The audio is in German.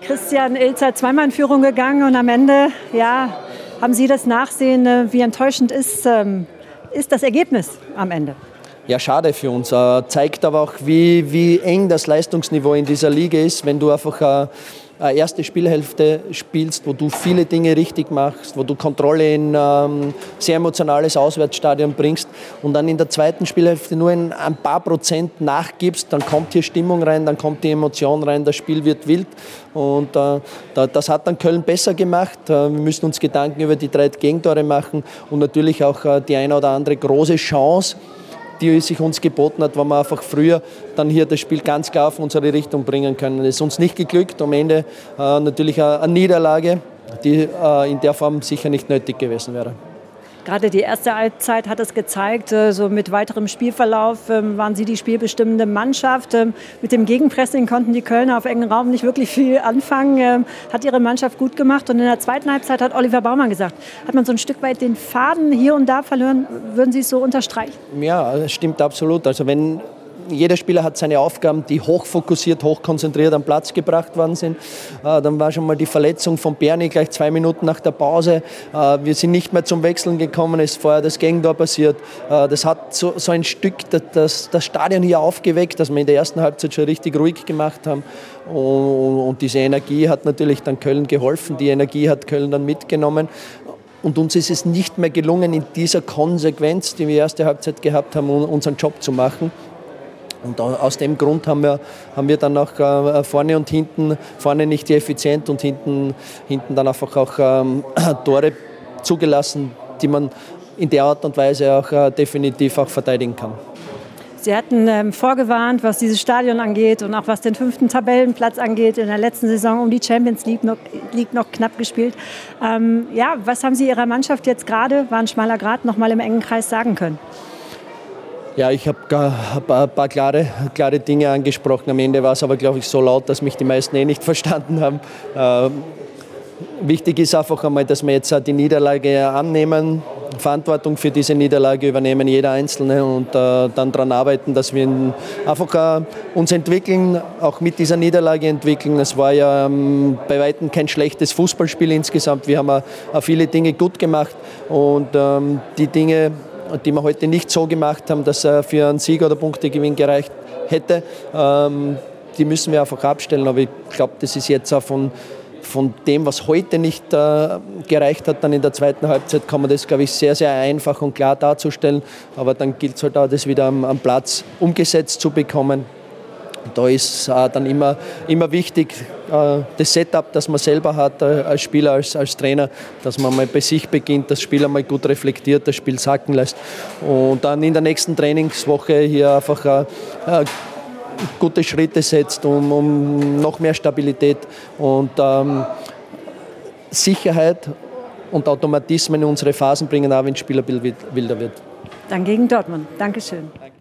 Christian Ilzer zweimal in Führung gegangen und am Ende, ja, haben Sie das Nachsehen, wie enttäuschend ist das Ergebnis am Ende? Ja, schade für uns. Zeigt aber auch, wie eng das Leistungsniveau in dieser Liga ist, wenn du einfach eine erste Spielhälfte spielst, wo du viele Dinge richtig machst, wo du Kontrolle in sehr emotionales Auswärtsstadion bringst und dann in der zweiten Spielhälfte nur ein paar Prozent nachgibst, dann kommt hier Stimmung rein, dann kommt die Emotion rein, das Spiel wird wild und das hat dann Köln besser gemacht. Wir müssen uns Gedanken über die 3 Gegentore machen und natürlich auch die eine oder andere große Chance, die sich uns geboten hat, wo wir einfach früher dann hier das Spiel ganz klar auf unsere Richtung bringen können. Das ist uns nicht geglückt. Am Ende natürlich eine Niederlage, die in der Form sicher nicht nötig gewesen wäre. Gerade die erste Halbzeit hat es gezeigt, so mit weiterem Spielverlauf waren Sie die spielbestimmende Mannschaft. Mit dem Gegenpressing konnten die Kölner auf engen Raum nicht wirklich viel anfangen. Hat Ihre Mannschaft gut gemacht. Und in der zweiten Halbzeit hat Oliver Baumann gesagt, hat man so ein Stück weit den Faden hier und da verloren. Würden Sie es so unterstreichen? Ja, das stimmt absolut. Also wenn jeder Spieler hat seine Aufgaben, die hochfokussiert, hochkonzentriert am Platz gebracht worden sind. Dann war schon mal die Verletzung von Berni gleich 2 Minuten nach der Pause. Wir sind nicht mehr zum Wechseln gekommen, es ist vorher das Gegentor passiert. Das hat so ein Stück das Stadion hier aufgeweckt, dass wir in der ersten Halbzeit schon richtig ruhig gemacht haben. Und diese Energie hat natürlich dann Köln geholfen, die Energie hat Köln dann mitgenommen. Und uns ist es nicht mehr gelungen, in dieser Konsequenz, die wir erste Halbzeit gehabt haben, unseren Job zu machen. Und aus dem Grund haben wir dann auch vorne und hinten, vorne nicht effizient und hinten dann einfach auch Tore zugelassen, die man in der Art und Weise auch definitiv auch verteidigen kann. Sie hatten vorgewarnt, was dieses Stadion angeht und auch was den 5. Tabellenplatz angeht. In der letzten Saison um die Champions League noch knapp gespielt. Ja, was haben Sie Ihrer Mannschaft jetzt gerade, war ein schmaler Grat, noch mal im engen Kreis sagen können? Ja, ich habe ein paar klare Dinge angesprochen. Am Ende war es aber, glaube ich, so laut, dass mich die meisten nicht verstanden haben. Wichtig ist einfach einmal, dass wir jetzt die Niederlage annehmen, Verantwortung für diese Niederlage übernehmen, jeder Einzelne, und dann daran arbeiten, dass wir einfach uns entwickeln, auch mit dieser Niederlage entwickeln. Es war ja bei weitem kein schlechtes Fußballspiel insgesamt. Wir haben auch viele Dinge gut gemacht und die Dinge, die wir heute nicht so gemacht haben, dass er für einen Sieg oder Punktegewinn gereicht hätte, die müssen wir einfach abstellen. Aber ich glaube, das ist jetzt auch von dem, was heute nicht gereicht hat, dann in der zweiten Halbzeit kann man das, glaube ich, sehr, sehr einfach und klar darzustellen. Aber dann gilt es halt auch, das wieder am Platz umgesetzt zu bekommen. Da ist dann immer wichtig, das Setup, das man selber hat als Spieler, als Trainer, dass man mal bei sich beginnt, das Spiel einmal gut reflektiert, das Spiel sacken lässt und dann in der nächsten Trainingswoche hier einfach gute Schritte setzt, um noch mehr Stabilität und Sicherheit und Automatismen in unsere Phasen bringen, auch wenn das Spiel ein bisschen wilder wird. Dann gegen Dortmund. Dankeschön.